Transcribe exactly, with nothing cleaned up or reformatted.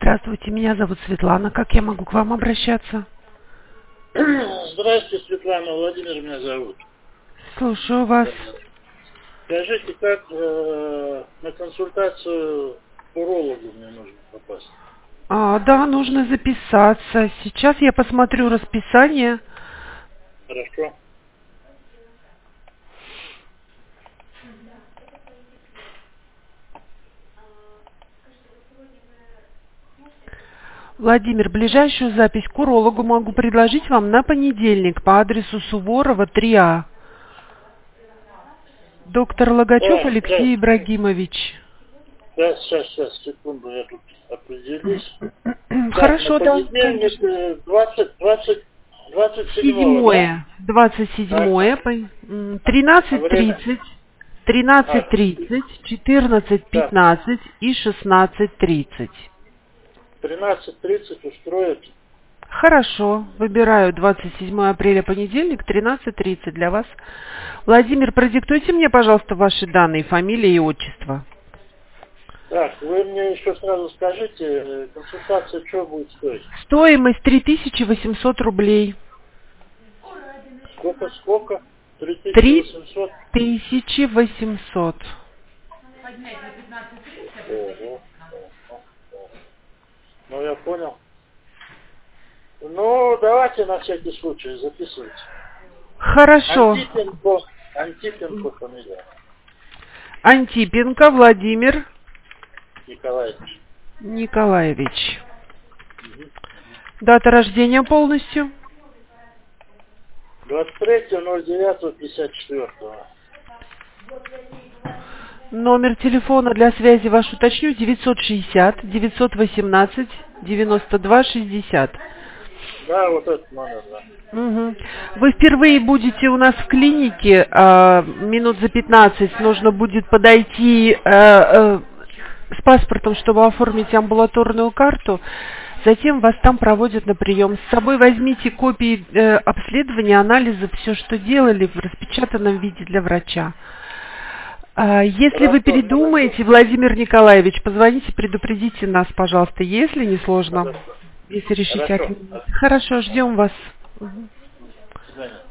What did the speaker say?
Здравствуйте, меня зовут Светлана. Как я могу к вам обращаться? Здравствуйте, Светлана. Владимир меня зовут. Слушаю вас. Скажите, как э, на консультацию к урологу мне нужно попасть? А, да, нужно записаться. Сейчас я посмотрю расписание. Хорошо. Владимир, ближайшую запись к урологу могу предложить вам на понедельник по адресу Суворова, три А. Доктор Логачев Да, да, Алексей Ибрагимович. да, сейчас, сейчас, секунду, я тут определюсь. Так, на Хорошо, да, понедельник конечно. э, двадцать, двадцать, двадцать седьмого, да? Седьмое, двадцать Так, седьмое, а тринадцать время? тридцать, тринадцать А, тридцать, четырнадцать так, пятнадцать и шестнадцать тридцать. тринадцать тридцать устроит. Хорошо, выбираю двадцать седьмое апреля, понедельник, тринадцать тридцать для вас. Владимир, продиктуйте мне, пожалуйста, ваши данные, фамилия и отчество. Так, вы мне еще сразу скажите, э, консультация что будет стоить? Стоимость три тысячи восемьсот рублей. Сколько, сколько? Три тысячи три восемьсот. тысячи восемьсот. Ого. Ну, я понял. Ну, давайте на всякий случай записывайте. Хорошо. Антипенко. Антипенко фамилия. Антипенко Владимир Николаевич. Николаевич. Дата рождения полностью? двадцать третьего ноль девятого пятьдесят четвёртого. Номер телефона для связи ваш уточню: девятьсот шестьдесят девятьсот восемнадцать девяносто два шестьдесят. Да, вот этот номер, да. Угу. Вы впервые будете у нас в клинике, а, минут за пятнадцать нужно будет подойти а, а, с паспортом, чтобы оформить амбулаторную карту. Затем вас там проводят на прием. С собой возьмите копии э, обследования, анализов, все, что делали, в распечатанном виде для врача. А, если Хорошо, вы передумаете, хорошо. Владимир Николаевич, позвоните, предупредите нас, пожалуйста, если не сложно, Хорошо. если решите Хорошо. отменить. Хорошо, ждем вас. До свидания.